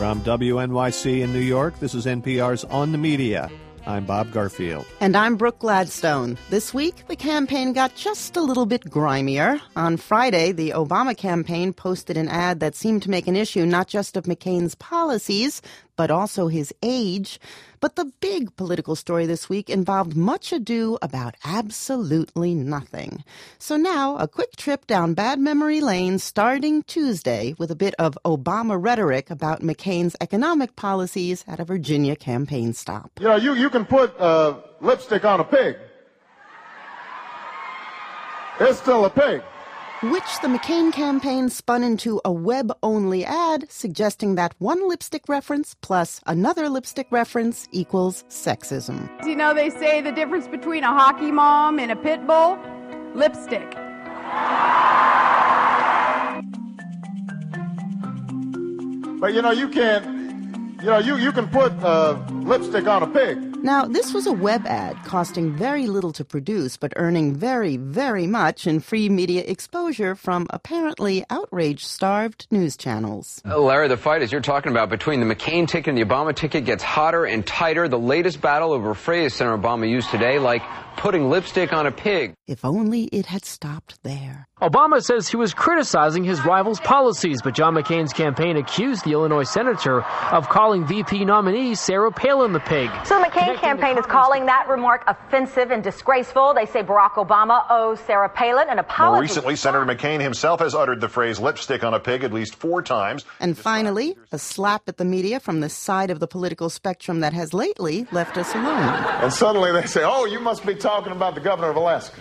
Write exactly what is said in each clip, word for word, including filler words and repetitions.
From W N Y C in New York, this is N P R's On the Media. I'm Bob Garfield. And I'm Brooke Gladstone. This week, the campaign got just a little bit grimier. On Friday, the Obama campaign posted an ad that seemed to make an issue not just of McCain's policies, but also his age. But the big political story this week involved much ado about absolutely nothing. So now, a quick trip down bad memory lane starting Tuesday with a bit of Obama rhetoric about McCain's economic policies at a Virginia campaign stop. You know, you, you can put uh, lipstick on a pig. It's still a pig. Which the McCain campaign spun into a web-only ad suggesting that one lipstick reference plus another lipstick reference equals sexism. You know, they say the difference between a hockey mom and a pit bull? Lipstick. But, you know, you can't, you know, you, you can put uh, lipstick on a pig. Now, this was a web ad costing very little to produce, but earning very, very much in free media exposure from apparently outrage-starved news channels. Uh, Larry, the fight, as you're talking about, between the McCain ticket and the Obama ticket gets hotter and tighter. The latest battle over a phrase Senator Obama used today, like putting lipstick on a pig. If only it had stopped there. Obama says he was criticizing his rival's policies, but John McCain's campaign accused the Illinois senator of calling V P nominee Sarah Palin the pig. So the McCain campaign is calling that remark offensive and disgraceful. They say Barack Obama owes Sarah Palin an apology. More recently, Senator McCain himself has uttered the phrase lipstick on a pig at least four times. And finally, a slap at the media from the side of the political spectrum that has lately left us alone. And suddenly they say, oh, you must be talking about the governor of Alaska.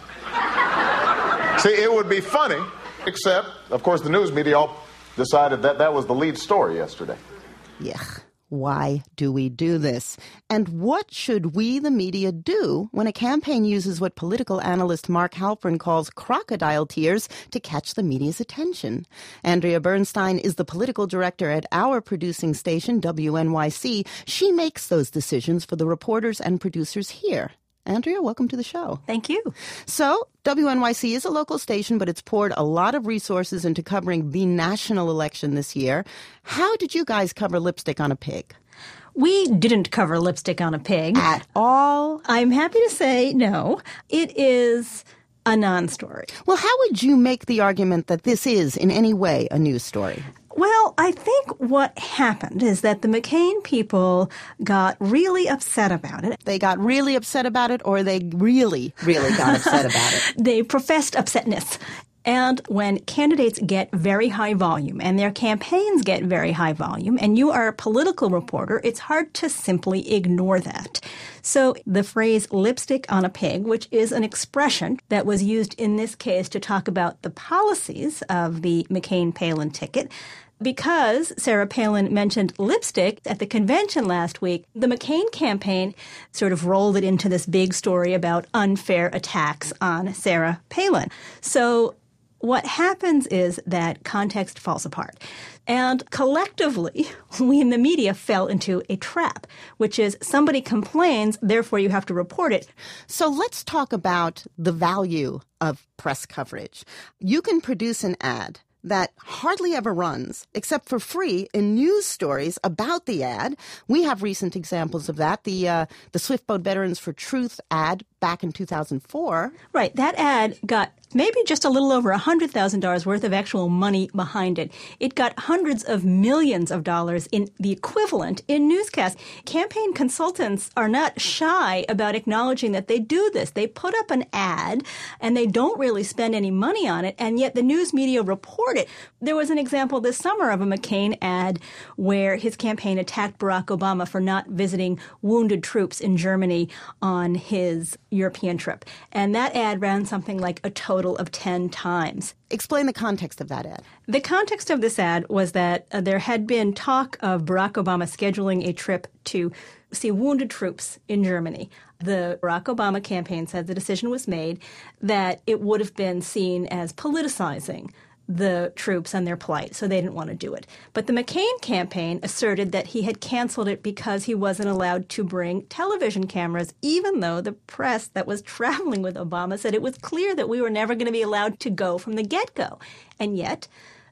See, it would be funny, except, of course, the news media all decided that that was the lead story yesterday. Yuck. Why do we do this? And what should we, the media, do when a campaign uses what political analyst Mark Halperin calls crocodile tears to catch the media's attention? Andrea Bernstein is the political director at our producing station, W N Y C. She makes those decisions for the reporters and producers here. Andrea, welcome to the show. Thank you. So, W N Y C is a local station, but it's poured a lot of resources into covering the national election this year. How did you guys cover lipstick on a pig? We didn't cover lipstick on a pig. At all? I'm happy to say no. It is a non-story. Well, how would you make the argument that this is in any way a news story? Well, I think what happened is that the McCain people got really upset about it. They got really upset about it, or they really, really got upset about it? They professed upsetness. And when candidates get very high volume and their campaigns get very high volume and you are a political reporter, it's hard to simply ignore that. So the phrase lipstick on a pig, which is an expression that was used in this case to talk about the policies of the McCain-Palin ticket, because Sarah Palin mentioned lipstick at the convention last week, the McCain campaign sort of rolled it into this big story about unfair attacks on Sarah Palin. So what happens is that context falls apart. And collectively, we in the media fell into a trap, which is somebody complains, therefore you have to report it. So let's talk about the value of press coverage. You can produce an ad that hardly ever runs, except for free, in news stories about the ad. We have recent examples of that. The uh, the Swiftboat Veterans for Truth ad back in two thousand four. Right. That ad got maybe just a little over one hundred thousand dollars worth of actual money behind it. It got hundreds of millions of dollars in the equivalent in newscasts. Campaign consultants are not shy about acknowledging that they do this. They put up an ad, and they don't really spend any money on it, and yet the news media report it. There was an example this summer of a McCain ad where his campaign attacked Barack Obama for not visiting wounded troops in Germany on his European trip. And that ad ran something like a total of ten times. Explain the context of that ad. The context of this ad was that uh, there had been talk of Barack Obama scheduling a trip to see wounded troops in Germany. The Barack Obama campaign said the decision was made that it would have been seen as politicizing the troops and their plight, so they didn't want to do it. But the McCain campaign asserted that he had canceled it because he wasn't allowed to bring television cameras, even though the press that was traveling with Obama said it was clear that we were never going to be allowed to go from the get-go. And yet,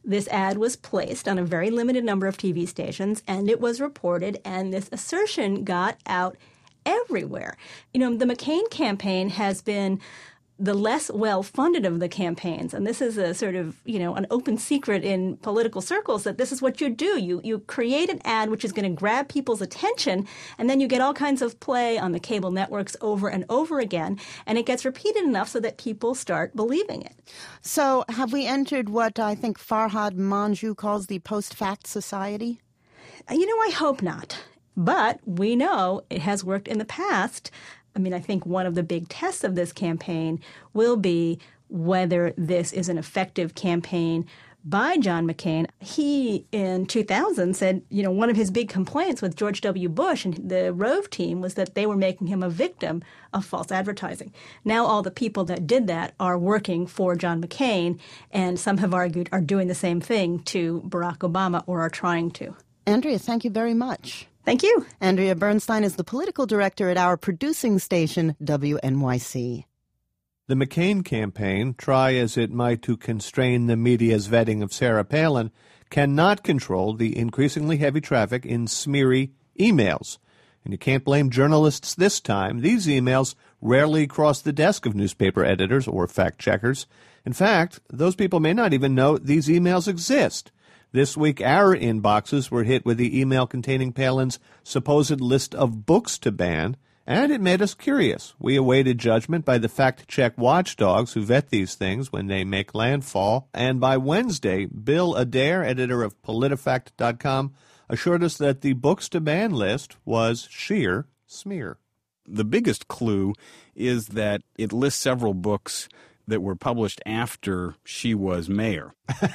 this ad was placed on a very limited number of T V stations, and it was reported, and this assertion got out everywhere. You know, the McCain campaign has been the less well-funded of the campaigns. And this is a sort of, you know, an open secret in political circles that this is what you do. You you create an ad which is going to grab people's attention, and then you get all kinds of play on the cable networks over and over again, and it gets repeated enough so that people start believing it. So have we entered what I think Farhad Manjoo calls the post-fact society? You know, I hope not. But we know it has worked in the past. I mean, I think one of the big tests of this campaign will be whether this is an effective campaign by John McCain. He, in two thousand, said, you know, one of his big complaints with George W. Bush and the Rove team was that they were making him a victim of false advertising. Now all the people that did that are working for John McCain, and some have argued are doing the same thing to Barack Obama or are trying to. Andrea, thank you very much. Thank you. Andrea Bernstein is the political director at our producing station, W N Y C. The McCain campaign, try as it might to constrain the media's vetting of Sarah Palin, cannot control the increasingly heavy traffic in smeary emails. And you can't blame journalists this time. These emails rarely cross the desk of newspaper editors or fact-checkers. In fact, those people may not even know these emails exist. This week, our inboxes were hit with the email containing Palin's supposed list of books to ban, and it made us curious. We awaited judgment by the fact-check watchdogs who vet these things when they make landfall, and by Wednesday, Bill Adair, editor of PolitiFact dot com, assured us that the books to ban list was sheer smear. The biggest clue is that it lists several books that were published after she was mayor.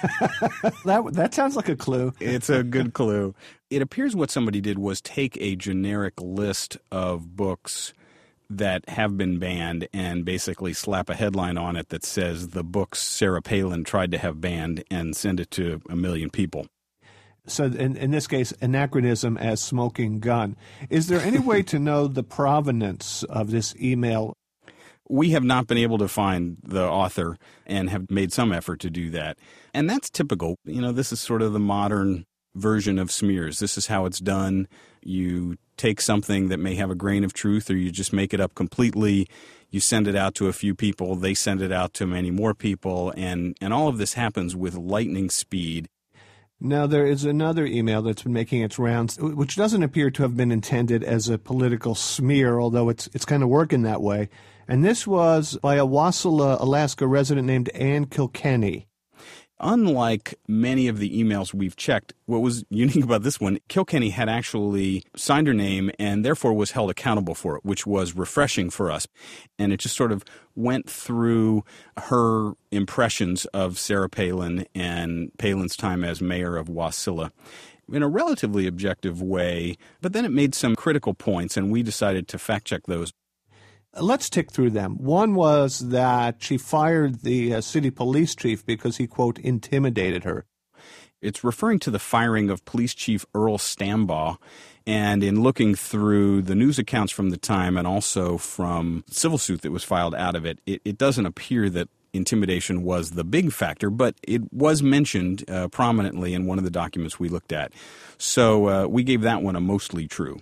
that that sounds like a clue. It's a good clue. It appears what somebody did was take a generic list of books that have been banned and basically slap a headline on it that says the books Sarah Palin tried to have banned and send it to a million people. So in, in this case, anachronism as smoking gun. Is there any way to know the provenance of this email? We have not been able to find the author and have made some effort to do that. And that's typical. You know, this is sort of the modern version of smears. This is how it's done. You take something that may have a grain of truth, or you just make it up completely. You send it out to a few people. They send it out to many more people. And, and all of this happens with lightning speed. Now, there is another email that's been making its rounds, which doesn't appear to have been intended as a political smear, although it's it's kind of working that way. And this was by a Wasilla, Alaska resident named Ann Kilkenny. Unlike many of the emails we've checked, what was unique about this one, Kilkenny had actually signed her name and therefore was held accountable for it, which was refreshing for us. And it just sort of went through her impressions of Sarah Palin and Palin's time as mayor of Wasilla in a relatively objective way. But then it made some critical points, and we decided to fact-check those. Let's tick through them. One was that she fired the uh, city police chief because he, quote, intimidated her. It's referring to the firing of Police Chief Earl Stambaugh. And in looking through the news accounts from the time and also from the civil suit that was filed out of it, it, it doesn't appear that intimidation was the big factor, but it was mentioned uh, prominently in one of the documents we looked at. So uh, we gave that one a mostly true.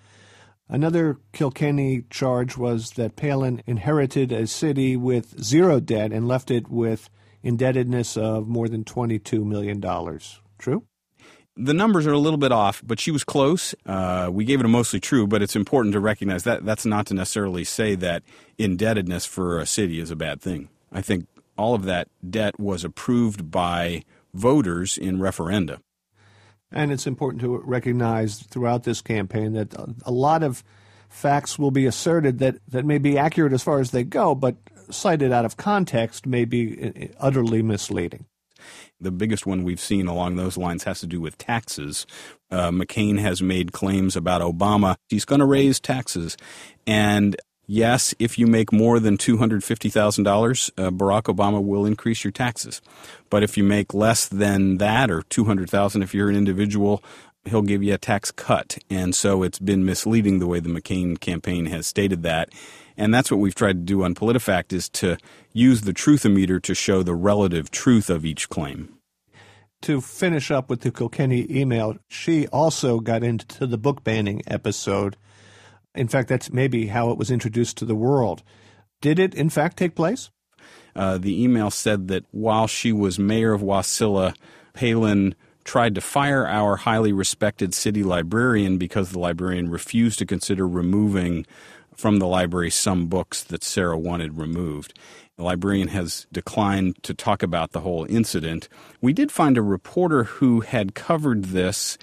Another Kilkenny charge was that Palin inherited a city with zero debt and left it with indebtedness of more than twenty-two million dollars. True? The numbers are a little bit off, but she was close. Uh, we gave it a mostly true, but it's important to recognize that that's not to necessarily say that indebtedness for a city is a bad thing. I think all of that debt was approved by voters in referenda. And it's important to recognize throughout this campaign that a lot of facts will be asserted that, that may be accurate as far as they go, but cited out of context may be utterly misleading. The biggest one we've seen along those lines has to do with taxes. Uh, McCain has made claims about Obama. He's going to raise taxes. And yes, if you make more than two hundred fifty thousand dollars, uh, Barack Obama will increase your taxes. But if you make less than that, or two hundred thousand dollars if you're an individual, he'll give you a tax cut. And so it's been misleading the way the McCain campaign has stated that. And that's what we've tried to do on PolitiFact, is to use the truthometer to show the relative truth of each claim. To finish up with the Kilkenny email, she also got into the book banning episode. In fact, that's maybe how it was introduced to the world. Did it, in fact, take place? Uh, the email said that while she was mayor of Wasilla, Palin tried to fire our highly respected city librarian because the librarian refused to consider removing from the library some books that Sarah wanted removed. The librarian has declined to talk about the whole incident. We did find a reporter who had covered this,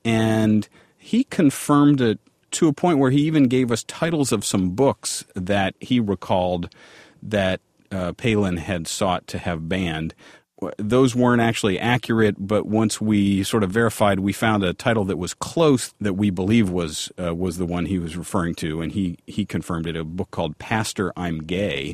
and he confirmed it to a point where he even gave us titles of some books that he recalled that uh, Palin had sought to have banned. Those weren't actually accurate, but once we sort of verified, we found a title that was close that we believe was uh, was the one he was referring to, and he, he confirmed it, a book called Pastor, I'm Gay.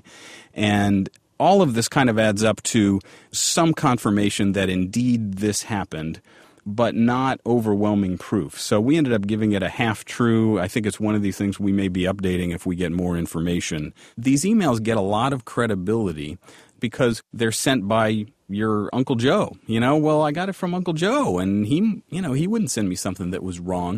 And all of this kind of adds up to some confirmation that indeed this happened, but not overwhelming proof. So we ended up giving it a half true. I think it's one of these things we may be updating if we get more information. These emails get a lot of credibility because they're sent by your Uncle Joe. You know, well, I got it from Uncle Joe, and he, you know, he wouldn't send me something that was wrong.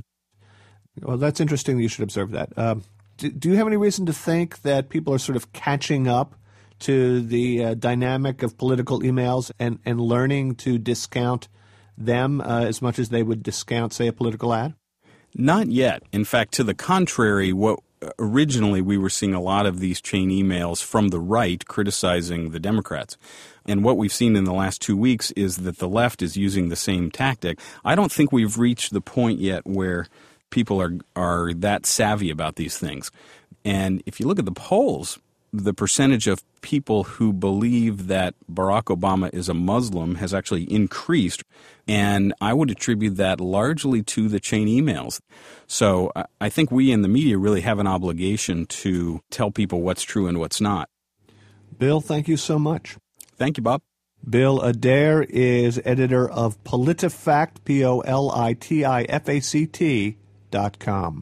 Well, that's interesting. You should observe that. Uh, do, do you have any reason to think that people are sort of catching up to the uh, dynamic of political emails and, and learning to discount them uh, as much as they would discount, say, a political ad? Not yet. In fact, to the contrary, what originally we were seeing a lot of these chain emails from the right criticizing the Democrats. And what we've seen in the last two weeks is that the left is using the same tactic. I don't think we've reached the point yet where people are are that savvy about these things. And if you look at the polls, the percentage of people who believe that Barack Obama is a Muslim has actually increased, and I would attribute that largely to the chain emails. So I think we in the media really have an obligation to tell people what's true and what's not. Bill, thank you so much. Thank you, Bob. Bill Adair is editor of PolitiFact, P O L I T I F A C T dot com.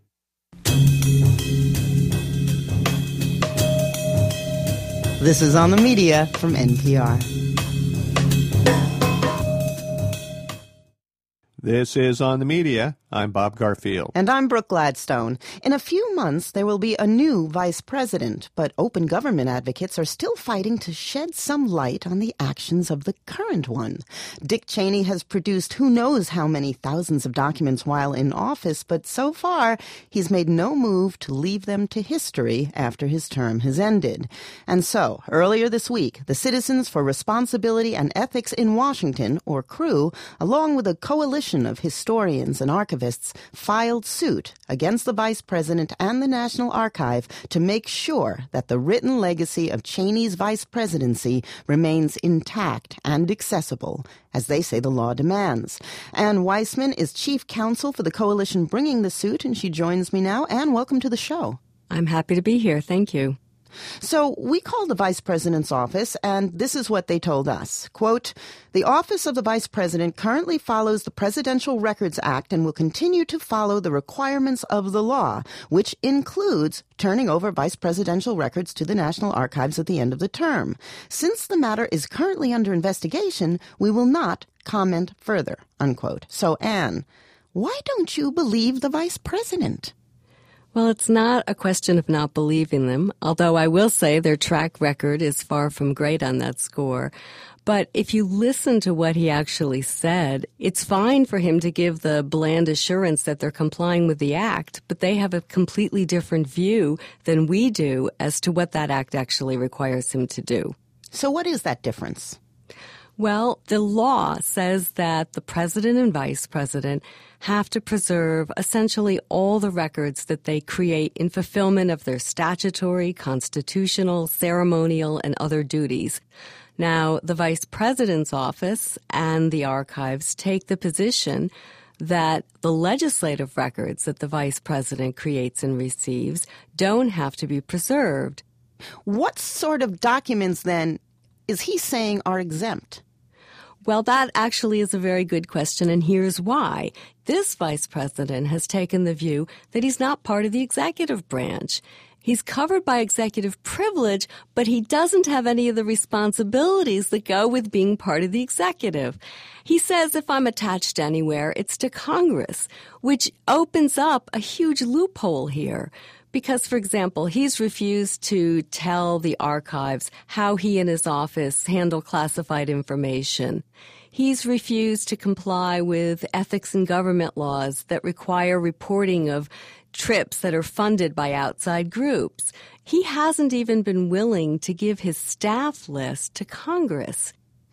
This is On the Media from N P R. This is On the Media. I'm Bob Garfield. And I'm Brooke Gladstone. In a few months, there will be a new vice president, but open government advocates are still fighting to shed some light on the actions of the current one. Dick Cheney has produced who knows how many thousands of documents while in office, but so far, he's made no move to leave them to history after his term has ended. And so, earlier this week, the Citizens for Responsibility and Ethics in Washington, or C R E W, along with a coalition of historians and archivists, filed suit against the vice president and the National Archive to make sure that the written legacy of Cheney's vice presidency remains intact and accessible, as they say the law demands. Ann Weissman is chief counsel for the coalition bringing the suit, and she joins me now. Ann, welcome to the show. I'm happy to be here. Thank you. So we called the vice president's office, and this is what they told us. Quote, the office of the vice president currently follows the Presidential Records Act and will continue to follow the requirements of the law, which includes turning over vice presidential records to the National Archives at the end of the term. Since the matter is currently under investigation, we will not comment further, unquote. So, Anne, why don't you believe the vice president? Well, it's not a question of not believing them, although I will say their track record is far from great on that score. But if you listen to what he actually said, it's fine for him to give the bland assurance that they're complying with the act, but they have a completely different view than we do as to what that act actually requires him to do. So what is that difference? Well, the law says that the president and vice president have to preserve essentially all the records that they create in fulfillment of their statutory, constitutional, ceremonial, and other duties. Now, the vice president's office and the archives take the position that the legislative records that the vice president creates and receives don't have to be preserved. What sort of documents, then, is he saying are exempt? Well, that actually is a very good question, and here's why. This vice president has taken the view that he's not part of the executive branch. He's covered by executive privilege, but he doesn't have any of the responsibilities that go with being part of the executive. He says if I'm attached anywhere, it's to Congress, which opens up a huge loophole here. Because, for example, he's refused to tell the archives how he and his office handle classified information. He's refused to comply with ethics and government laws that require reporting of trips that are funded by outside groups. He hasn't even been willing to give his staff list to Congress.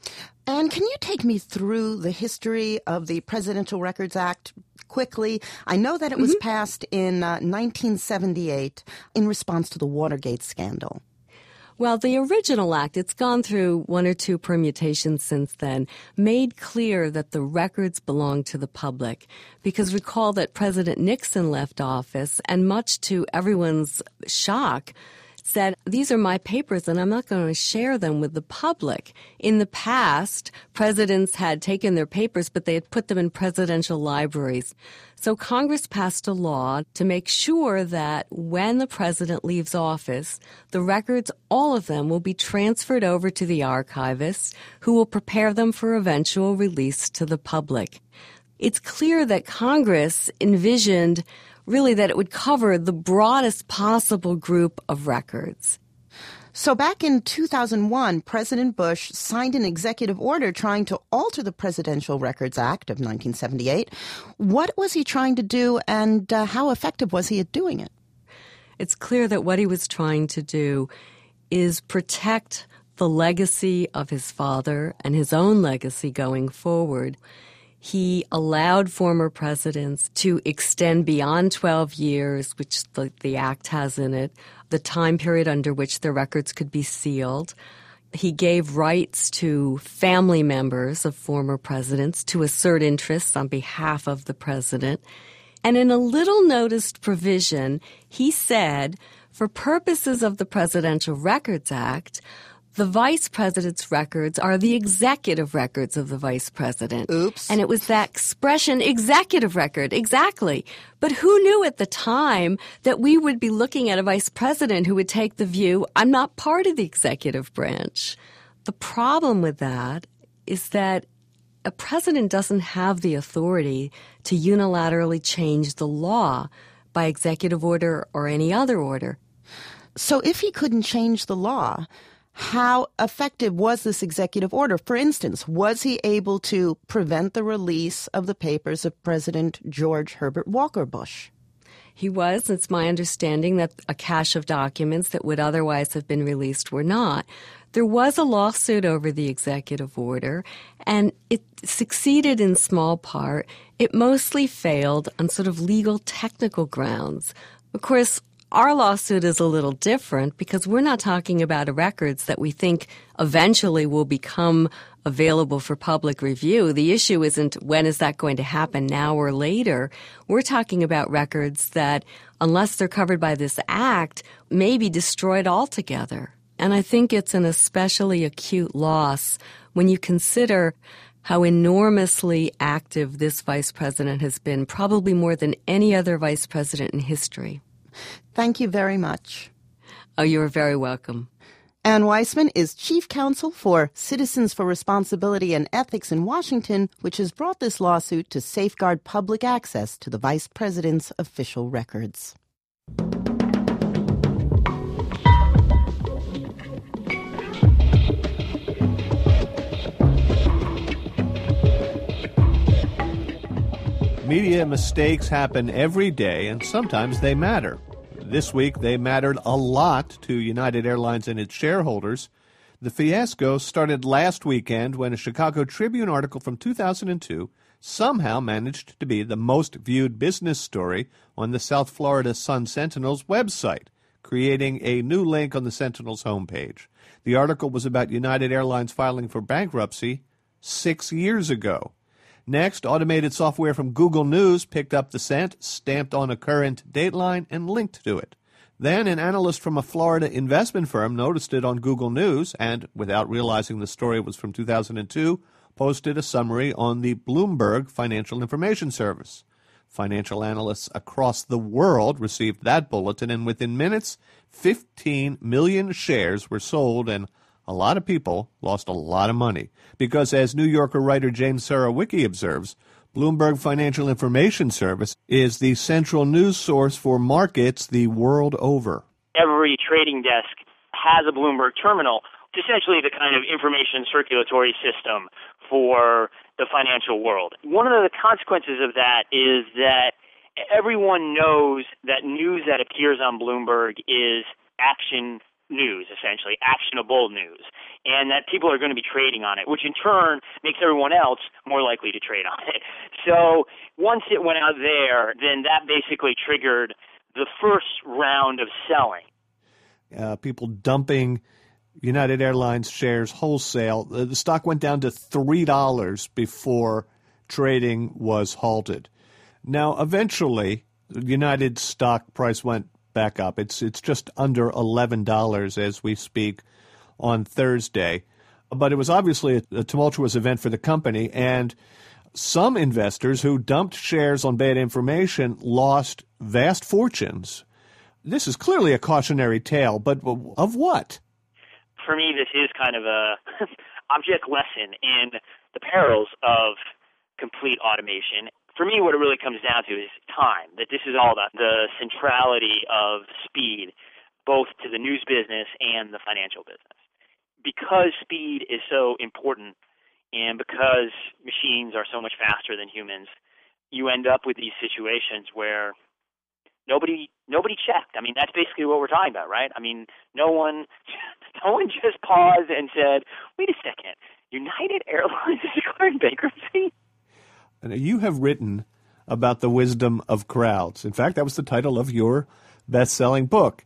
And can you take me through the history of the Presidential Records Act quickly? I know that it was mm-hmm. passed in uh, nineteen seventy-eight in response to the Watergate scandal. Well, the original act, it's gone through one or two permutations since then, made clear that the records belong to the public. Because recall that President Nixon left office, and much to everyone's shock, said, these are my papers and I'm not going to share them with the public. In the past, presidents had taken their papers, but they had put them in presidential libraries. So Congress passed a law to make sure that when the president leaves office, the records, all of them, will be transferred over to the archivists, who will prepare them for eventual release to the public. It's clear that Congress envisioned really that it would cover the broadest possible group of records. So back in two thousand one, President Bush signed an executive order trying to alter the Presidential Records Act of nineteen seventy-eight. What was he trying to do, and uh, how effective was he at doing it? It's clear that what he was trying to do is protect the legacy of his father and his own legacy going forward. He allowed former presidents to extend beyond twelve years, which the, the act has in it, the time period under which their records could be sealed. He gave rights to family members of former presidents to assert interests on behalf of the president. And in a little noticed provision, he said, for purposes of the Presidential Records Act, the vice president's records are the executive records of the vice president. Oops. And it was that expression, executive record, exactly. But who knew at the time that we would be looking at a vice president who would take the view, I'm not part of the executive branch. The problem with that is that a president doesn't have the authority to unilaterally change the law by executive order or any other order. So if he couldn't change the law, how effective was this executive order? For instance, was he able to prevent the release of the papers of President George Herbert Walker Bush? He was. It's my understanding that a cache of documents that would otherwise have been released were not. There was a lawsuit over the executive order, and it succeeded in small part. It mostly failed on sort of legal technical grounds. Of course, our lawsuit is a little different because we're not talking about records that we think eventually will become available for public review. The issue isn't when is that going to happen, now or later. We're talking about records that, unless they're covered by this act, may be destroyed altogether. And I think it's an especially acute loss when you consider how enormously active this vice president has been, probably more than any other vice president in history. Thank you very much. Oh, you're very welcome. Ann Weissman is Chief Counsel for Citizens for Responsibility and Ethics in Washington, which has brought this lawsuit to safeguard public access to the Vice President's official records. Media mistakes happen every day, and sometimes they matter. This week, they mattered a lot to United Airlines and its shareholders. The fiasco started last weekend when a Chicago Tribune article from two thousand two somehow managed to be the most viewed business story on the South Florida Sun-Sentinel's website, creating a new link on the Sentinel's homepage. The article was about United Airlines filing for bankruptcy six years ago. Next, automated software from Google News picked up the scent, stamped on a current dateline, and linked to it. Then an analyst from a Florida investment firm noticed it on Google News and, without realizing the story was from two thousand two, posted a summary on the Bloomberg Financial Information Service. Financial analysts across the world received that bulletin, and within minutes, fifteen million shares were sold, and a lot of people lost a lot of money. Because, as New Yorker writer James Surowiecki observes, Bloomberg Financial Information Service is the central news source for markets the world over. Every trading desk has a Bloomberg terminal. It's essentially the kind of information circulatory system for the financial world. One of the consequences of that is that everyone knows that news that appears on Bloomberg is action news, essentially, actionable news, and that people are going to be trading on it, which in turn makes everyone else more likely to trade on it. So once it went out there, then that basically triggered the first round of selling. Uh, people dumping United Airlines shares wholesale. The stock went down to three dollars before trading was halted. Now, eventually, the United stock price went back up. It's it's just under eleven dollars as we speak on Thursday. But it was obviously a, a tumultuous event for the company, and some investors who dumped shares on bad information lost vast fortunes. This is clearly a cautionary tale, but of what? For me, this is kind of a object lesson in the perils of complete automation. For me, what it really comes down to is time, that this is all about the centrality of speed, both to the news business and the financial business. Because speed is so important and because machines are so much faster than humans, you end up with these situations where nobody nobody checked. I mean, that's basically what we're talking about, right? I mean, no one no one just paused and said, wait a second, United Airlines is declaring bankruptcy? And you have written about the wisdom of crowds. In fact, that was the title of your best-selling book.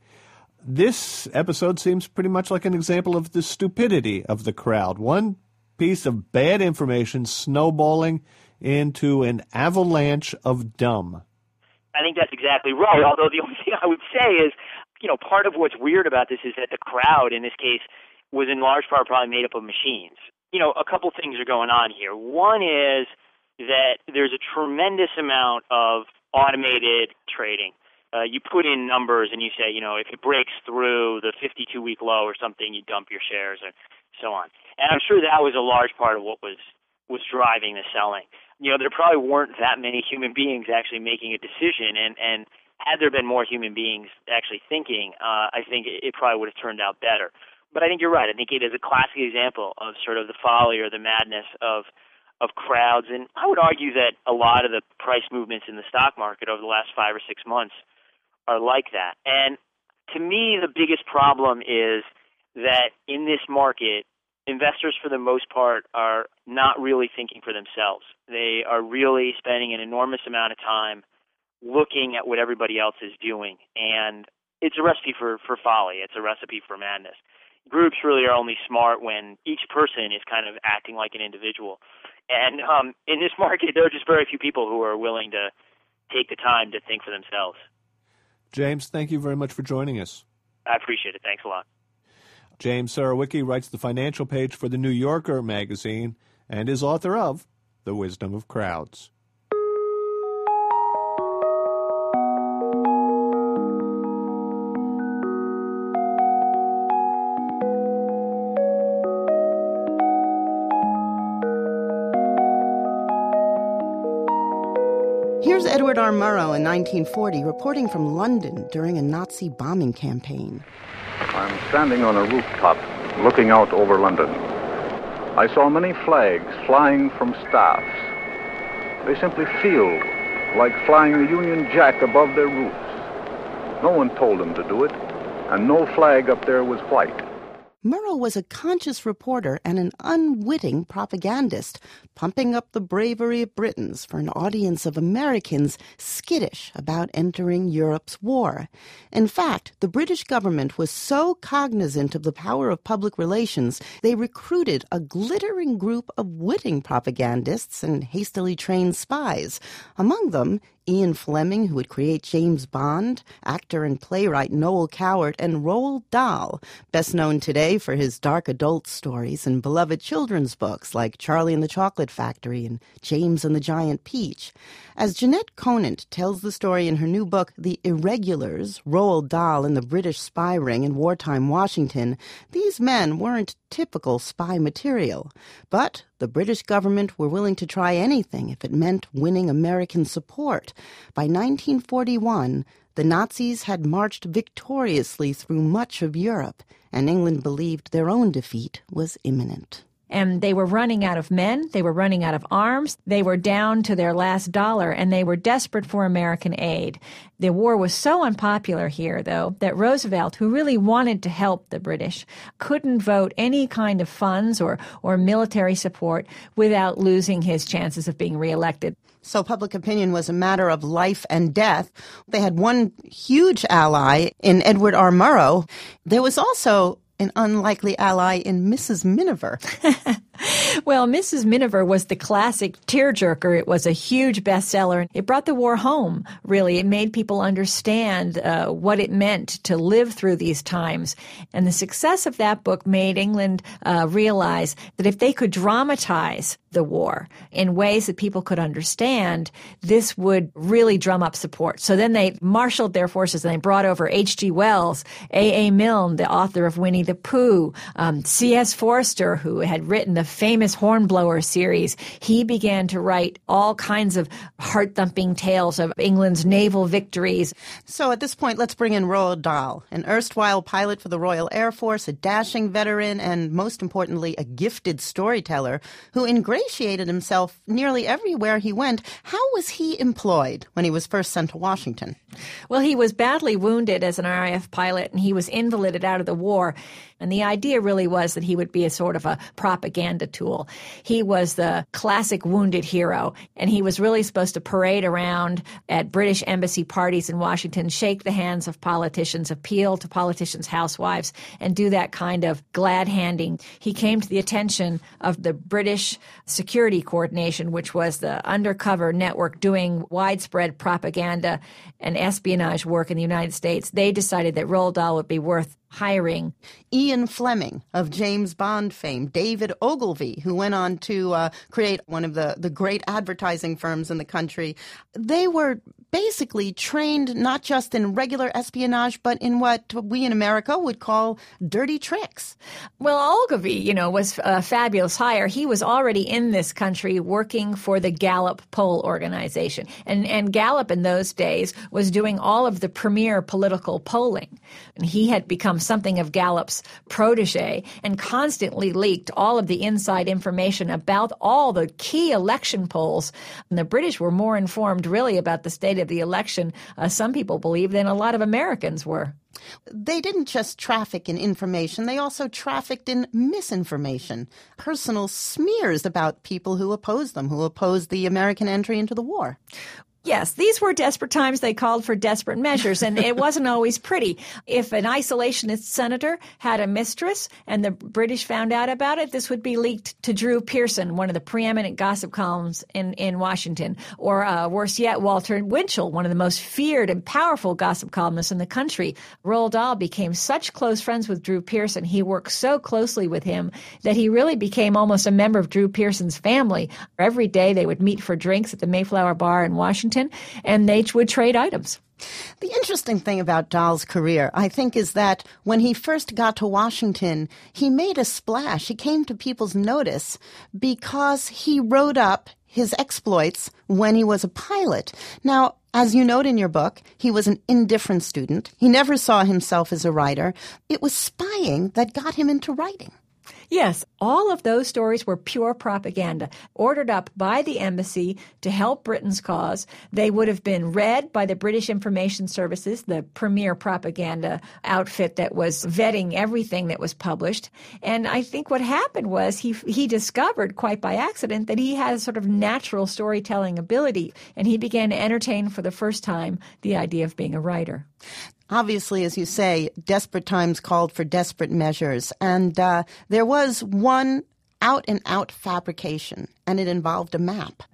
This episode seems pretty much like an example of the stupidity of the crowd. One piece of bad information snowballing into an avalanche of dumb. I think that's exactly right, although the only thing I would say is, you know, part of what's weird about this is that the crowd, in this case, was in large part probably made up of machines. You know, a couple things are going on here. One is that there's a tremendous amount of automated trading. Uh, you put in numbers and you say, you know, if it breaks through the fifty-two week low or something, you dump your shares and so on. And I'm sure that was a large part of what was, was driving the selling. You know, there probably weren't that many human beings actually making a decision, and, and had there been more human beings actually thinking, uh, I think it, it probably would have turned out better. But I think you're right. I think it is a classic example of sort of the folly or the madness of of crowds. And I would argue that a lot of the price movements in the stock market over the last five or six months are like that. And to me, the biggest problem is that in this market, investors, for the most part, are not really thinking for themselves. They are really spending an enormous amount of time looking at what everybody else is doing. And it's a recipe for, for folly. It's a recipe for madness. Groups really are only smart when each person is kind of acting like an individual. And um, in this market, there are just very few people who are willing to take the time to think for themselves. James, thank you very much for joining us. I appreciate it. Thanks a lot. James Surowiecki writes the financial page for The New Yorker magazine and is author of The Wisdom of Crowds. Here's Edward R. Murrow in nineteen forty reporting from London during a Nazi bombing campaign. I'm standing on a rooftop looking out over London. I saw many flags flying from staffs. They simply feel like flying the Union Jack above their roofs. No one told them to do it, and no flag up there was white. Murrow was a conscious reporter and an unwitting propagandist, pumping up the bravery of Britons for an audience of Americans skittish about entering Europe's war. In fact, the British government was so cognizant of the power of public relations, they recruited a glittering group of witting propagandists and hastily trained spies, among them Ian Fleming, who would create James Bond, actor and playwright Noel Coward, and Roald Dahl, best known today for his dark adult stories and beloved children's books like Charlie and the Chocolate Factory and James and the Giant Peach. As Jeanette Conant tells the story in her new book, The Irregulars, Roald Dahl and the British Spy Ring in Wartime Washington, these men weren't typical spy material. But the British government were willing to try anything if it meant winning American support. By nineteen forty-one, the Nazis had marched victoriously through much of Europe, and England believed their own defeat was imminent. And they were running out of men, they were running out of arms, they were down to their last dollar, and they were desperate for American aid. The war was so unpopular here, though, that Roosevelt, who really wanted to help the British, couldn't vote any kind of funds or, or military support without losing his chances of being reelected. So public opinion was a matter of life and death. They had one huge ally in Edward R. Murrow. There was also an unlikely ally in Missus Miniver. Well, Missus Miniver was the classic tearjerker. It was a huge bestseller. It brought the war home, really. It made people understand uh, what it meant to live through these times. And the success of that book made England uh, realize that if they could dramatize the war in ways that people could understand, this would really drum up support. So then they marshaled their forces and they brought over H G Wells, A A Milne, the author of Winnie the Pooh, um, C S Forster, who had written the famous Hornblower series. He began to write all kinds of heart-thumping tales of England's naval victories. So at this point, let's bring in Roald Dahl, an erstwhile pilot for the Royal Air Force, a dashing veteran, and most importantly, a gifted storyteller who ingratiated himself nearly everywhere he went. How was he employed when he was first sent to Washington? Well, he was badly wounded as an R A F pilot, and he was invalided out of the war. And the idea really was that he would be a sort of a propaganda tool. He was the classic wounded hero, and he was really supposed to parade around at British embassy parties in Washington, shake the hands of politicians, appeal to politicians' housewives, and do that kind of glad-handing. He came to the attention of the British Security Coordination, which was the undercover network doing widespread propaganda and espionage work in the United States. They decided that Roald Dahl would be worth hiring. Ian Fleming of James Bond fame, David Ogilvy, who went on to uh, create one of the, the great advertising firms in the country. They were basically trained not just in regular espionage, but in what we in America would call dirty tricks. Well, Ogilvy, you know, was a fabulous hire. He was already in this country working for the Gallup poll organization. And, and Gallup in those days was doing all of the premier political polling. And he had become something of Gallup's protege and constantly leaked all of the inside information about all the key election polls. And the British were more informed really about the state of the election, uh, some people believe, than a lot of Americans were. They didn't just traffic in information, they also trafficked in misinformation, personal smears about people who opposed them, who opposed the American entry into the war. Yes, these were desperate times. They called for desperate measures, and it wasn't always pretty. If an isolationist senator had a mistress and the British found out about it, this would be leaked to Drew Pearson, one of the preeminent gossip columns in, in Washington. Or uh, worse yet, Walter Winchell, one of the most feared and powerful gossip columnists in the country. Roald Dahl became such close friends with Drew Pearson. He worked so closely with him that he really became almost a member of Drew Pearson's family. Every day they would meet for drinks at the Mayflower Bar in Washington, and they would trade items. The interesting thing about Dahl's career, I think, is that when he first got to Washington, he made a splash. He came to people's notice because he wrote up his exploits when he was a pilot. Now, as you note in your book, he was an indifferent student. He never saw himself as a writer. It was spying that got him into writing. Yes, all of those stories were pure propaganda, ordered up by the embassy to help Britain's cause. They would have been read by the British Information Services, the premier propaganda outfit that was vetting everything that was published. And I think what happened was he he discovered, quite by accident, that he had a sort of natural storytelling ability, and he began to entertain for the first time the idea of being a writer. Obviously, as you say, desperate times called for desperate measures. And uh, there was one out-and-out fabrication, and it involved a map.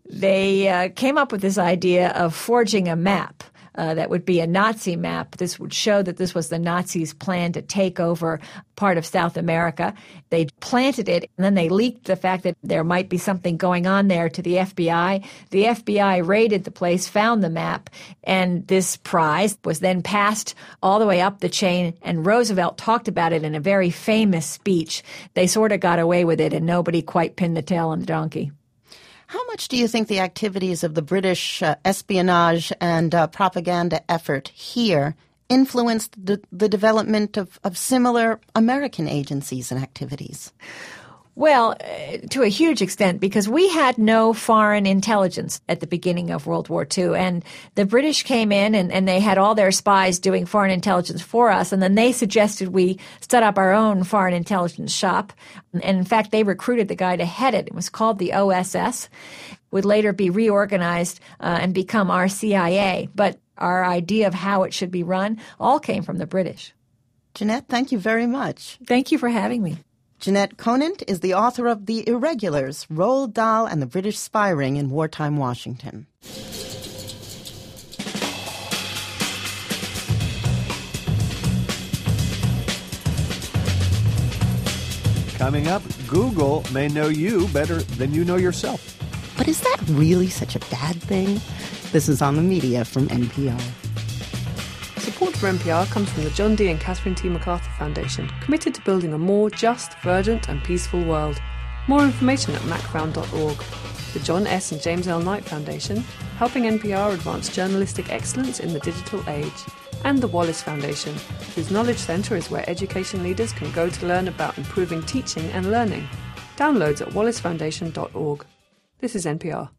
they uh, came up with this idea of forging a map. Uh, that would be a Nazi map. This would show that this was the Nazis' plan to take over part of South America. They planted it, and then they leaked the fact that there might be something going on there to the F B I. The F B I raided the place, found the map, and this prize was then passed all the way up the chain, and Roosevelt talked about it in a very famous speech. They sort of got away with it, and nobody quite pinned the tail on the donkey. How much do you think the activities of the British uh, espionage and uh, propaganda effort here influenced the, the development of, of similar American agencies and activities? Well, uh, to a huge extent, because we had no foreign intelligence at the beginning of World War Two. And the British came in and, and they had all their spies doing foreign intelligence for us. And then they suggested we set up our own foreign intelligence shop. And in fact, they recruited the guy to head it. It was called the O S S. Would later be reorganized uh, and become our C I A. But our idea of how it should be run all came from the British. Jeanette, thank you very much. Thank you for having me. Jeanette Conant is the author of The Irregulars, Roald Dahl and the British Spy Ring in Wartime Washington. Coming up, Google may know you better than you know yourself. But is that really such a bad thing? This is On the Media from N P R. Support for N P R comes from the John D. and Catherine T. MacArthur Foundation, committed to building a more just, verdant and peaceful world. More information at macfound dot org. The John S. and James L. Knight Foundation, helping N P R advance journalistic excellence in the digital age. And the Wallace Foundation, whose Knowledge Centre is where education leaders can go to learn about improving teaching and learning. Downloads at wallace foundation dot org. This is N P R.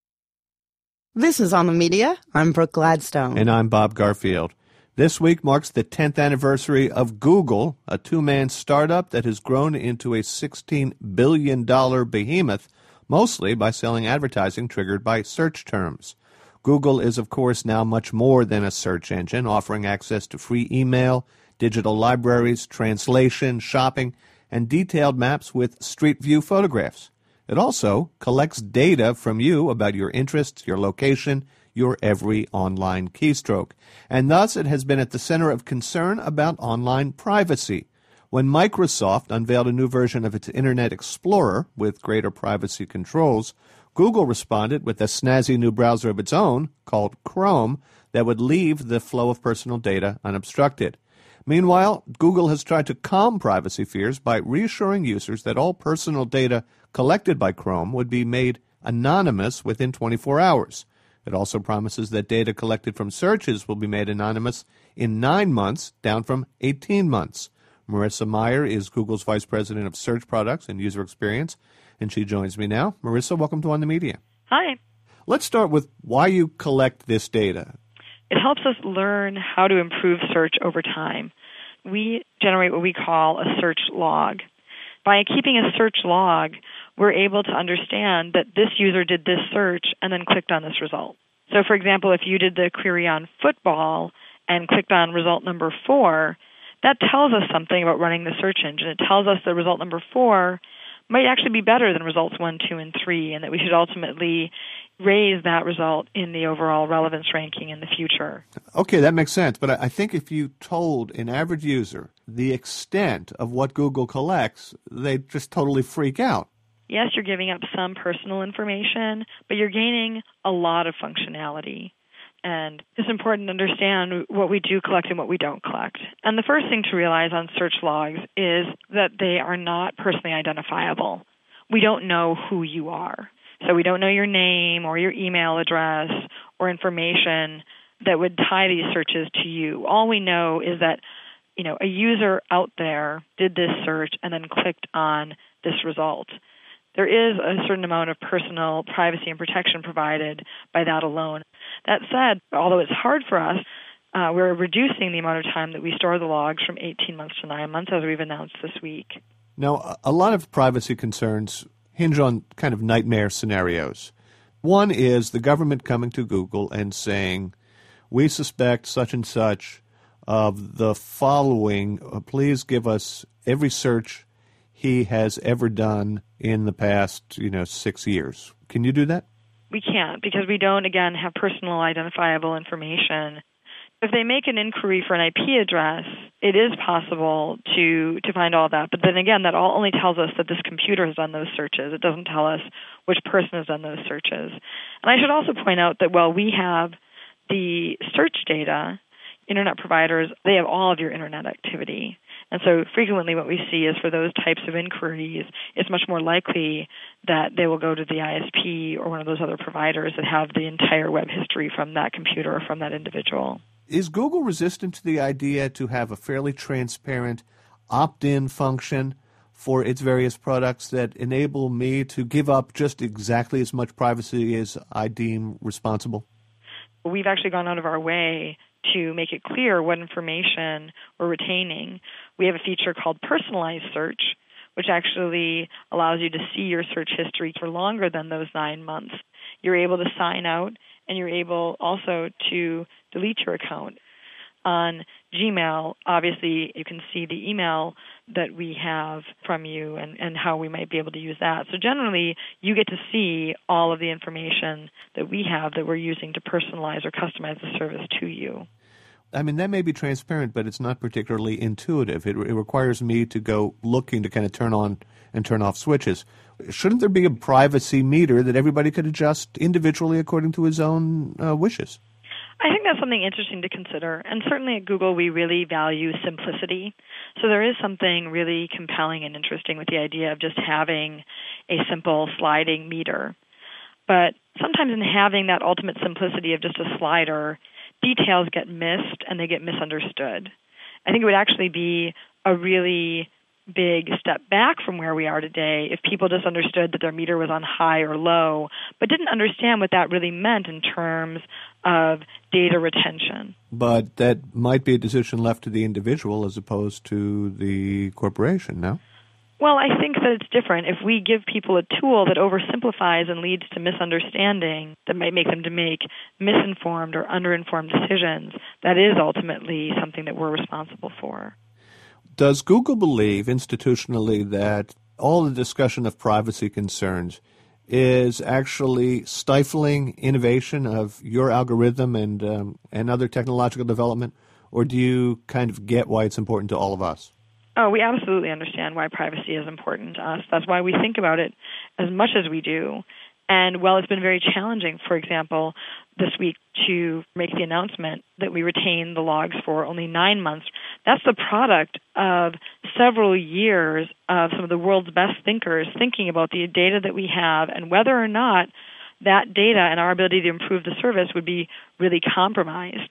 This is On the Media. I'm Brooke Gladstone. And I'm Bob Garfield. This week marks the tenth anniversary of Google, a two-man startup that has grown into a sixteen billion dollars behemoth, mostly by selling advertising triggered by search terms. Google is, of course, now much more than a search engine, offering access to free email, digital libraries, translation, shopping, and detailed maps with Street View photographs. It also collects data from you about your interests, your location, your every online keystroke. And thus it has been at the center of concern about online privacy. When Microsoft unveiled a new version of its Internet Explorer with greater privacy controls, Google responded with a snazzy new browser of its own called Chrome that would leave the flow of personal data unobstructed. Meanwhile, Google has tried to calm privacy fears by reassuring users that all personal data collected by Chrome would be made anonymous within twenty-four hours. It also promises that data collected from searches will be made anonymous in nine months, down from eighteen months. Marissa Meyer is Google's Vice President of Search Products and User Experience, and she joins me now. Marissa, welcome to On the Media. Hi. Let's start with why you collect this data. It helps us learn how to improve search over time. We generate what we call a search log. By keeping a search log, we're able to understand that this user did this search and then clicked on this result. So, for example, if you did the query on football and clicked on result number four, that tells us something about running the search engine. It tells us that result number four might actually be better than results one, two, and three, and that we should ultimately raise that result in the overall relevance ranking in the future. Okay, that makes sense. But I think if you told an average user the extent of what Google collects, they'd just totally freak out. Yes, you're giving up some personal information, but you're gaining a lot of functionality. And it's important to understand what we do collect and what we don't collect. And the first thing to realize on search logs is that they are not personally identifiable. We don't know who you are. So we don't know your name or your email address or information that would tie these searches to you. All we know is that, you know, a user out there did this search and then clicked on this result. There is a certain amount of personal privacy and protection provided by that alone. That said, although it's hard for us, uh, we're reducing the amount of time that we store the logs from eighteen months to nine months, as we've announced this week. Now, a lot of privacy concerns hinge on kind of nightmare scenarios. One is the government coming to Google and saying, we suspect such and such of the following. Please give us every search he has ever done in the past, you know, six years. Can you do that? We can't because we don't, again, have personal identifiable information. If they make an inquiry for an I P address, it is possible to, to find all that. But then again, that all only tells us that this computer has done those searches. It doesn't tell us which person has done those searches. And I should also point out that while we have the search data, Internet providers, they have all of your Internet activity. And so frequently what we see is for those types of inquiries, it's much more likely that they will go to the I S P or one of those other providers that have the entire web history from that computer or from that individual. Is Google resistant to the idea to have a fairly transparent opt-in function for its various products that enable me to give up just exactly as much privacy as I deem responsible? We've actually gone out of our way to make it clear what information we're retaining. We have a feature called personalized search, which actually allows you to see your search history for longer than those nine months. You're able to sign out, and you're able also to delete your account. On Gmail, obviously, you can see the email that we have from you and, and how we might be able to use that. So generally, you get to see all of the information that we have that we're using to personalize or customize the service to you. I mean, that may be transparent, but it's not particularly intuitive. It, it requires me to go looking to kind of turn on and turn off switches. Shouldn't there be a privacy meter that everybody could adjust individually according to his own uh, wishes? I think that's something interesting to consider. And certainly at Google, we really value simplicity. So there is something really compelling and interesting with the idea of just having a simple sliding meter. But sometimes in having that ultimate simplicity of just a slider, details get missed and they get misunderstood. I think it would actually be a really big step back from where we are today if people just understood that their meter was on high or low, but didn't understand what that really meant in terms of data retention. But that might be a decision left to the individual as opposed to the corporation, no? Well, I think that it's different. If we give people a tool that oversimplifies and leads to misunderstanding that might make them to make misinformed or underinformed decisions, that is ultimately something that we're responsible for. Does Google believe institutionally that all the discussion of privacy concerns is actually stifling innovation of your algorithm and um, and other technological development, or do you kind of get why it's important to all of us? Oh, we absolutely understand why privacy is important to us. That's why we think about it as much as we do. And while it's been very challenging, for example, this week to make the announcement that we retain the logs for only nine months, that's the product of several years of some of the world's best thinkers thinking about the data that we have and whether or not that data and our ability to improve the service would be really compromised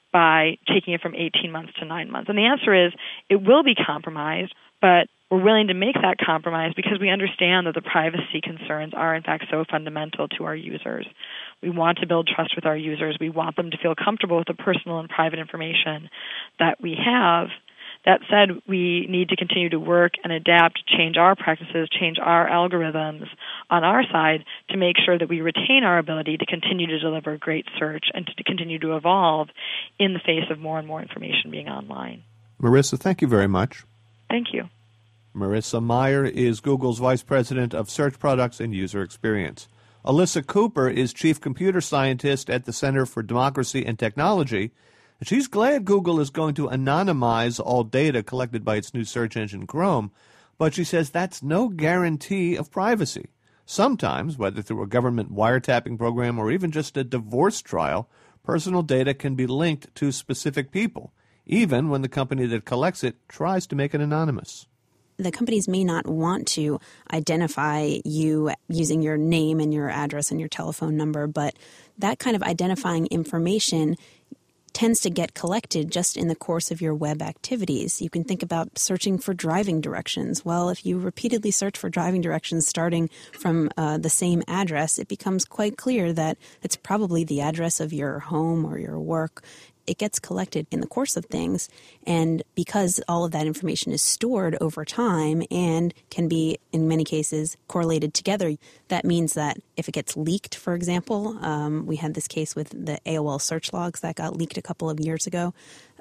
by taking it from eighteen months to nine months. And the answer is it will be compromised, but we're willing to make that compromise because we understand that the privacy concerns are, in fact, so fundamental to our users. We want to build trust with our users. We want them to feel comfortable with the personal and private information that we have. That said, we need to continue to work and adapt, change our practices, change our algorithms on our side to make sure that we retain our ability to continue to deliver great search and to continue to evolve in the face of more and more information being online. Marissa, thank you very much. Thank you. Marissa Mayer is Google's Vice President of Search Products and User Experience. Alyssa Cooper is Chief Computer Scientist at the Center for Democracy and Technology. She's glad Google is going to anonymize all data collected by its new search engine, Chrome, but she says that's no guarantee of privacy. Sometimes, whether through a government wiretapping program or even just a divorce trial, personal data can be linked to specific people, even when the company that collects it tries to make it anonymous. The companies may not want to identify you using your name and your address and your telephone number, but that kind of identifying information tends to get collected just in the course of your web activities. You can think about searching for driving directions. Well, if you repeatedly search for driving directions starting from uh, the same address, it becomes quite clear that it's probably the address of your home or your work. It gets collected in the course of things, and because all of that information is stored over time and can be, in many cases, correlated together, that means that if it gets leaked, for example, um, we had this case with the A O L search logs that got leaked a couple of years ago.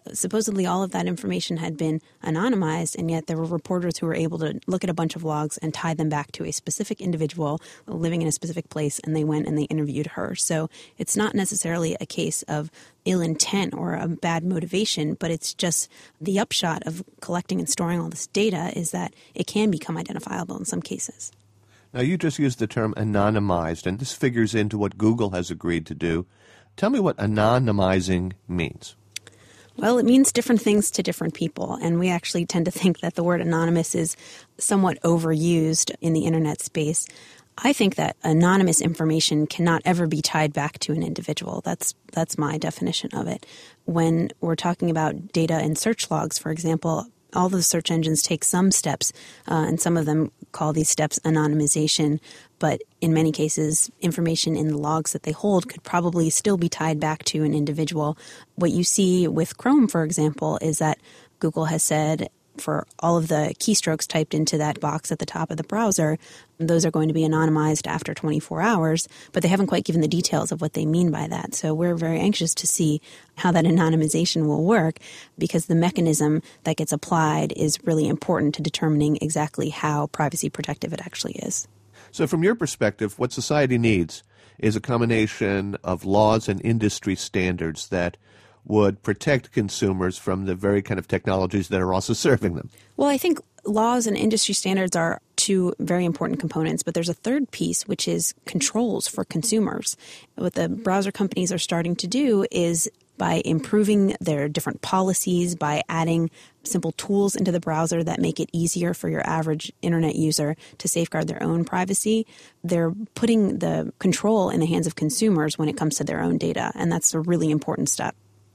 supposedly all of that information had been anonymized, and yet there were reporters who were able to look at a bunch of logs and tie them back to a specific individual living in a specific place, and they went and they interviewed her. So it's not necessarily a case of ill intent or a bad motivation, but it's just the upshot of collecting and storing all this data is that it can become identifiable in some cases. Now, you just used the term anonymized, and this figures into what Google has agreed to do. Tell me what anonymizing means. Well, it means different things to different people, and we actually tend to think that the word anonymous is somewhat overused in the internet space. I think that anonymous information cannot ever be tied back to an individual. That's that's my definition of it. When we're talking about data in search logs, for example, all the search engines take some steps, uh, and some of them call these steps anonymization. But in many cases, information in the logs that they hold could probably still be tied back to an individual. What you see with Chrome, for example, is that Google has said for all of the keystrokes typed into that box at the top of the browser, those are going to be anonymized after twenty-four hours, but they haven't quite given the details of what they mean by that. So we're very anxious to see how that anonymization will work, because the mechanism that gets applied is really important to determining exactly how privacy protective it actually is. So from your perspective, what society needs is a combination of laws and industry standards that would protect consumers from the very kind of technologies that are also serving them. Well, I think laws and industry standards are two very important components, but there's a third piece, which is controls for consumers. What the browser companies are starting to do is by improving their different policies, by adding simple tools into the browser that make it easier for your average internet user to safeguard their own privacy, they're putting the control in the hands of consumers when it comes to their own data, and that's a really important step.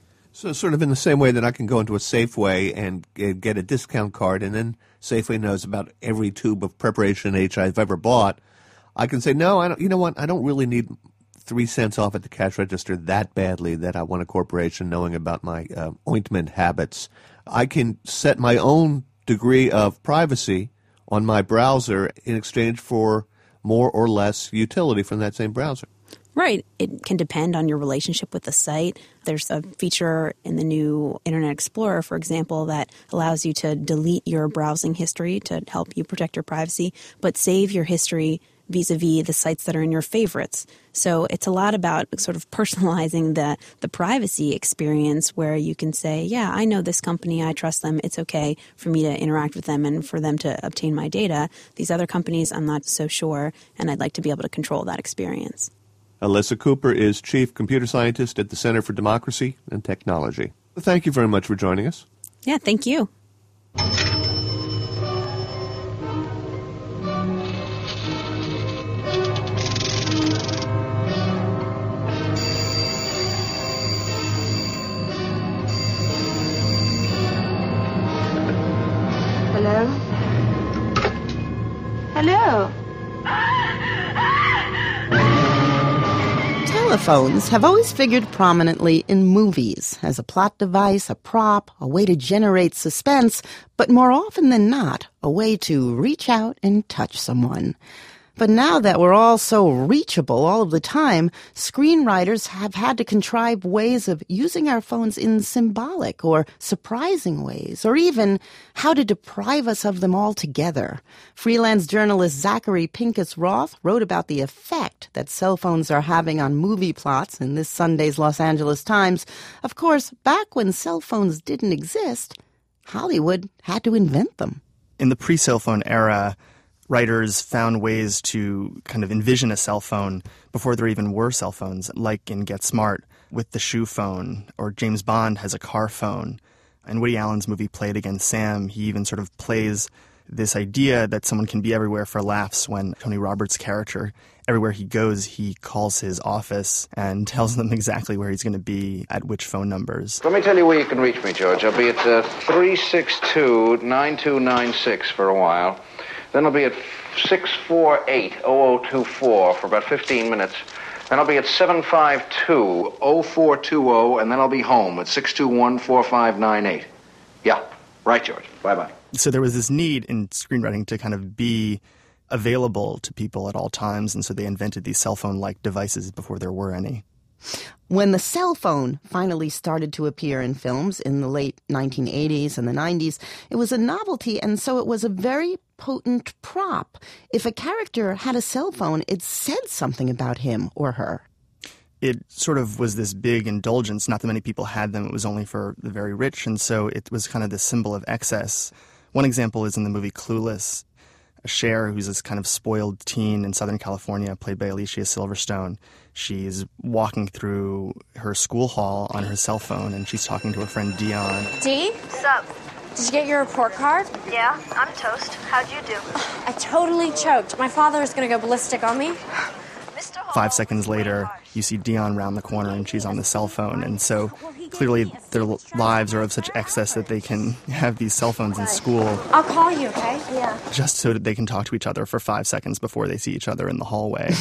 So sort of in the same way that I can go into a Safeway and get a discount card, and then Safeway knows about every tube of Preparation H I've ever bought, I can say, no, I don't, you know what, I don't really need three cents off at the cash register that badly that I want a corporation knowing about my uh, ointment habits. I can set my own degree of privacy on my browser in exchange for more or less utility from that same browser. Right. It can depend on your relationship with the site. There's a feature in the new Internet Explorer, for example, that allows you to delete your browsing history to help you protect your privacy, but save your history vis-a-vis the sites that are in your favorites. So it's a lot about sort of personalizing the, the privacy experience where you can say, yeah, I know this company, I trust them, it's okay for me to interact with them and for them to obtain my data. These other companies, I'm not so sure, and I'd like to be able to control that experience. Alyssa Cooper is Chief Computer Scientist at the Center for Democracy and Technology. Thank you very much for joining us. Yeah, thank you. Hello? Hello? Telephones have always figured prominently in movies as a plot device, a prop, a way to generate suspense, but more often than not, a way to reach out and touch someone. But now that we're all so reachable all of the time, screenwriters have had to contrive ways of using our phones in symbolic or surprising ways, or even how to deprive us of them altogether. Freelance journalist Zachary Pincus Roth wrote about the effect that cell phones are having on movie plots in this Sunday's Los Angeles Times. Of course, back when cell phones didn't exist, Hollywood had to invent them. In the pre-cell phone era, writers found ways to kind of envision a cell phone before there even were cell phones, like in Get Smart with the shoe phone, or James Bond has a car phone. In Woody Allen's movie Play It Again, Sam, he even sort of plays this idea that someone can be everywhere for laughs when Tony Roberts' character, everywhere he goes, he calls his office and tells them exactly where he's going to be at which phone numbers. Let me tell you where you can reach me, George. I'll be at uh, three six two, nine two nine six for a while. Then I'll be at six four eight, zero zero two four for about fifteen minutes. Then I'll be at seven five two, zero four two zero, and then I'll be home at six two one, four five nine eight. Yeah, right, George. Bye-bye. So there was this need in screenwriting to kind of be available to people at all times, and so they invented these cell phone-like devices before there were any. When the cell phone finally started to appear in films in the late nineteen eighties and the nineties, it was a novelty, and so it was a very potent prop. If a character had a cell phone, it said something about him or her. It sort of was this big indulgence. Not that many people had them. It was only for the very rich, and so it was kind of this symbol of excess. One example is in the movie Clueless. Cher, who's this kind of spoiled teen in Southern California, played by Alicia Silverstone. She's walking through her school hall on her cell phone, and she's talking to her friend Dion. Dee? What's up? Did you get your report card? Yeah, I'm toast. How'd you do? I totally choked. My father is going to go ballistic on me. Five seconds later, you see Dion round the corner, and she's on the cell phone. And so clearly their lives are of such excess that they can have these cell phones in school. I'll call you, okay? Yeah. Just so that they can talk to each other for five seconds before they see each other in the hallway.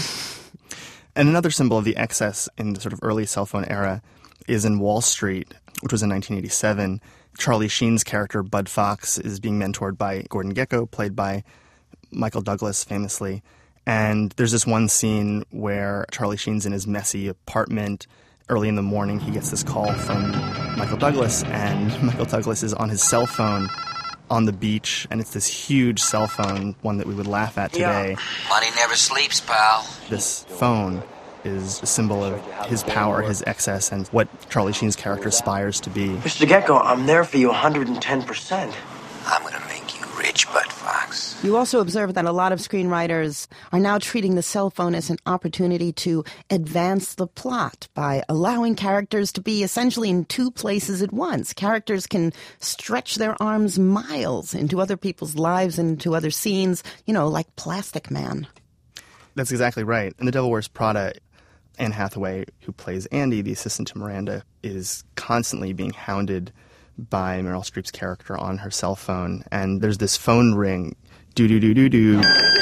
And another symbol of the excess in the sort of early cell phone era is in Wall Street, which was in nineteen eighty-seven. Charlie Sheen's character, Bud Fox, is being mentored by Gordon Gekko, played by Michael Douglas famously. And there's this one scene where Charlie Sheen's in his messy apartment. Early in the morning, he gets this call from Michael Douglas, and Michael Douglas is on his cell phone on the beach, and it's this huge cell phone, one that we would laugh at today. Money never sleeps, pal. This phone is a symbol of his power, his excess, and what Charlie Sheen's character aspires to be. Mister Gekko, I'm there for you one hundred ten percent. I'm going to make you rich, Bud Fox. You also observe that a lot of screenwriters are now treating the cell phone as an opportunity to advance the plot by allowing characters to be essentially in two places at once. Characters can stretch their arms miles into other people's lives and into other scenes, you know, like Plastic Man. That's exactly right. In The Devil Wears Prada, Anne Hathaway, who plays Andy, the assistant to Miranda, is constantly being hounded by Meryl Streep's character on her cell phone. And there's this phone ring. Do-do-do-do-do.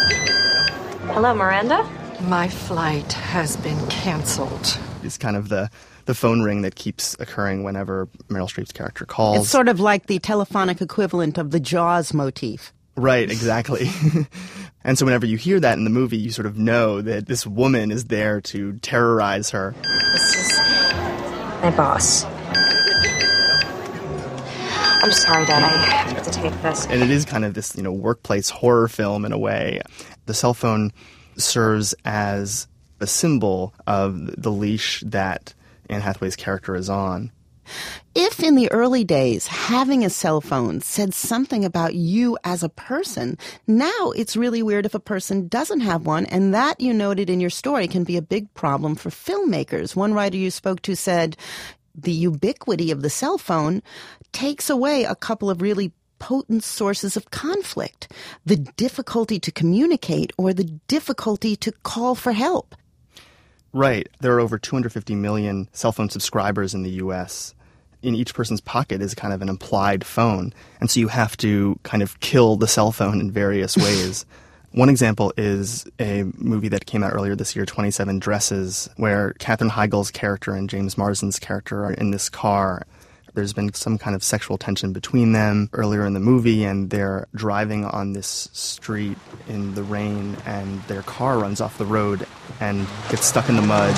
Hello, Miranda? My flight has been canceled. It's kind of the, the phone ring that keeps occurring whenever Meryl Streep's character calls. It's sort of like the telephonic equivalent of the Jaws motif. Right, exactly. And so whenever you hear that in the movie, you sort of know that this woman is there to terrorize her. This is my boss. I'm sorry, Dad. I have to take this. And it is kind of this, you know, workplace horror film in a way. The cell phone serves as a symbol of the leash that Anne Hathaway's character is on. If in the early days having a cell phone said something about you as a person, now it's really weird if a person doesn't have one, and that, you noted in your story, can be a big problem for filmmakers. One writer you spoke to said the ubiquity of the cell phone takes away a couple of really potent sources of conflict, the difficulty to communicate or the difficulty to call for help. Right. There are over two hundred fifty million cell phone subscribers in the U S In each person's pocket is kind of an implied phone. And so you have to kind of kill the cell phone in various ways. One example is a movie that came out earlier this year, twenty-seven Dresses, where Katherine Heigl's character and James Marsden's character are in this car. There's been some kind of sexual tension between them earlier in the movie, and they're driving on this street in the rain, and their car runs off the road and gets stuck in the mud.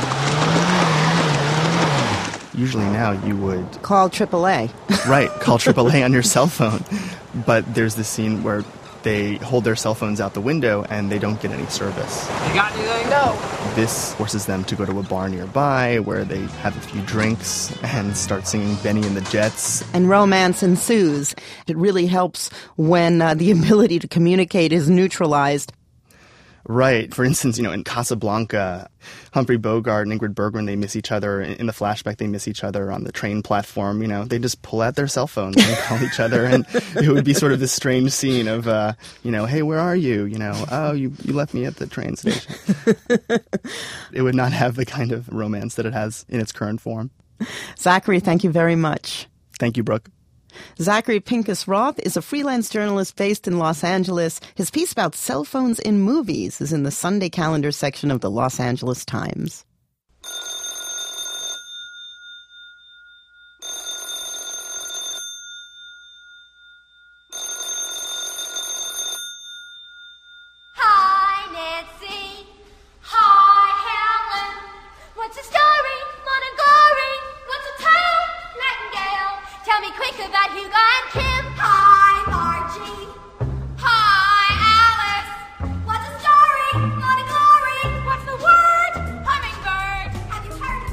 Usually now you would... Call triple A. Right, call triple A on your cell phone. But there's this scene where they hold their cell phones out the window and they don't get any service. You got anything? No. This forces them to go to a bar nearby where they have a few drinks and start singing Benny and the Jets. And romance ensues. It really helps when uh, the ability to communicate is neutralized. Right. For instance, you know, in Casablanca, Humphrey Bogart and Ingrid Bergman, they miss each other. In the flashback, they miss each other on the train platform. You know, they just pull out their cell phones and call each other. And it would be sort of this strange scene of, uh, you know, hey, where are you? You know, oh, you, you left me at the train station. It would not have the kind of romance that it has in its current form. Zachary, thank you very much. Thank you, Brooke. Zachary Pincus Roth is a freelance journalist based in Los Angeles. His piece about cell phones in movies is in the Sunday calendar section of the Los Angeles Times. Hi, Nancy. Hi, Helen. What's the story? Wanna go? and Hugo and Kim. Hi, Margie. Hi, Alice. What's the story? Morning glory. What's the word? Hummingbird. Have you heard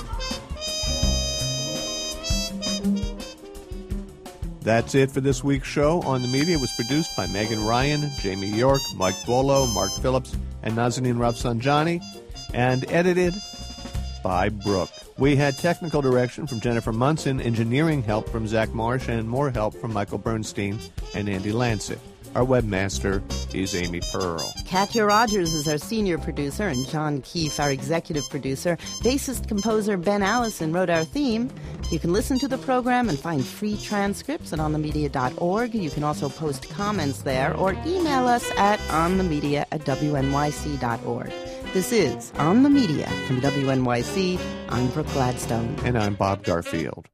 of that? That's it for this week's show. On the Media was produced by Megan Ryan, Jamie York, Mike Bolo, Mark Phillips, and Nazanin Rafsanjani, and edited by Brooke. We had technical direction from Jennifer Munson, engineering help from Zach Marsh, and more help from Michael Bernstein and Andy Lancet. Our webmaster is Amy Pearl. Katya Rogers is our senior producer, and John Keefe, our executive producer. Bassist-composer Ben Allison wrote our theme. You can listen to the program and find free transcripts at on the media dot org. You can also post comments there or email us at onthemedia at w n y c dot org. This is On the Media from W N Y C. I'm Brooke Gladstone. And I'm Bob Garfield.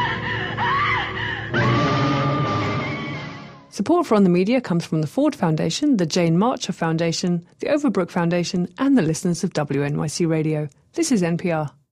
Support for On the Media comes from the Ford Foundation, the Jane Marcher Foundation, the Overbrook Foundation, and the listeners of W N Y C Radio. This is N P R.